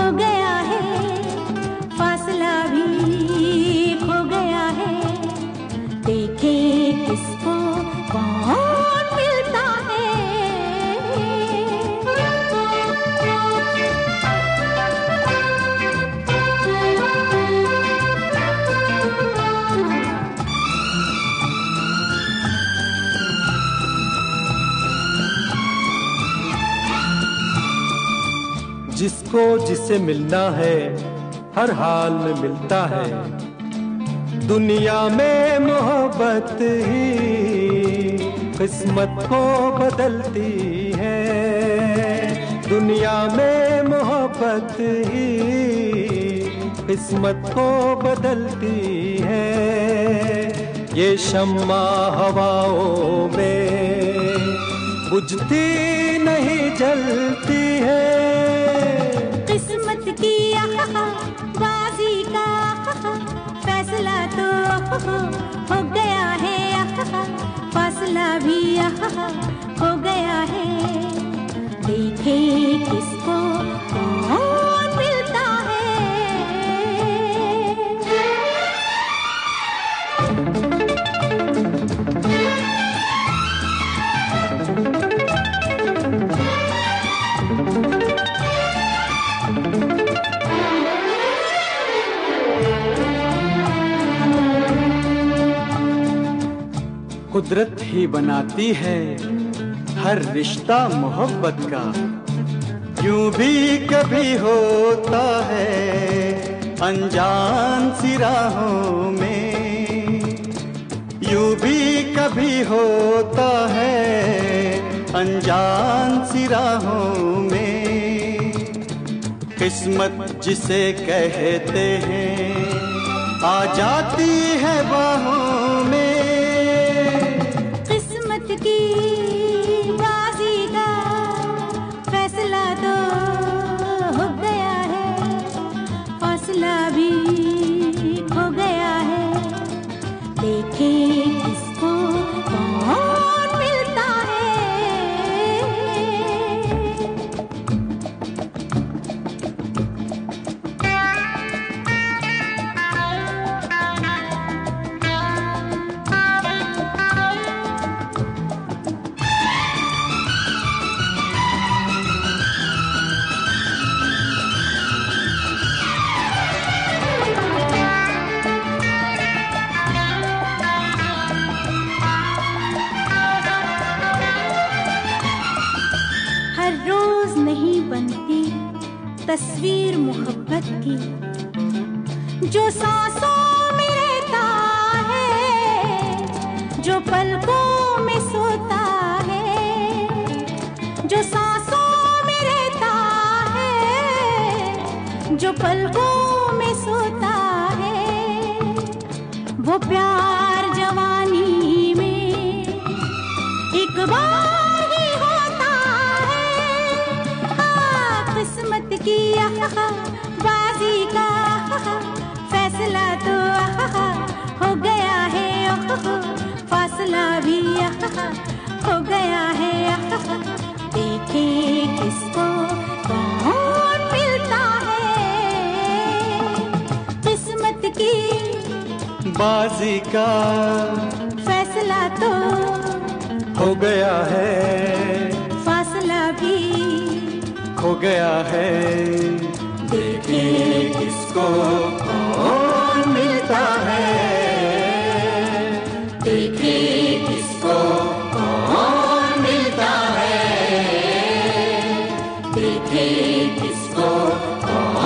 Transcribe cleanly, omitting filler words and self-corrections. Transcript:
गया है, फासला भी खो गया है। देखे किसको कौन मिलता है। जिसको जिसे मिलना है हर हाल में मिलता है। दुनिया में मोहब्बत ही किस्मत को बदलती है। दुनिया में मोहब्बत ही किस्मत को बदलती है। ये शम्मा हवाओं में बुझती नहीं जलती है। किस्मत की बाजी का फैसला तो हो गया है, फासला भी हो गया है। देखे किसको कौन मिलता है। कुदरत ही बनाती है हर रिश्ता मोहब्बत का। यूं भी कभी होता है अनजान सी राहों में। यूं भी कभी होता है अनजान सी राहों में। किस्मत जिसे कहते हैं आ जाती है बाहों में। की बाजी का फैसला तो हो गया है, फासला भी खो गया है। देखे किसको कौन मिलता है। रोज नहीं बनती तस्वीर मोहब्बत की। जो सांसों में रहता है, जो पलकों में सोता है। जो सांसों में रहता है, जो पलकों में सोता है। वो प्यार जवानी में एक बार की बाजी का फैसला तो हो गया है, फासला भी हो गया है। देखे किसको कौन मिलता है। किस्मत की बाजी का फैसला तो हो गया है, फासला भी हो गया है। देखे किसको कौन मिलता है। देखे किसको कौन मिलता है। देखे किसको कौन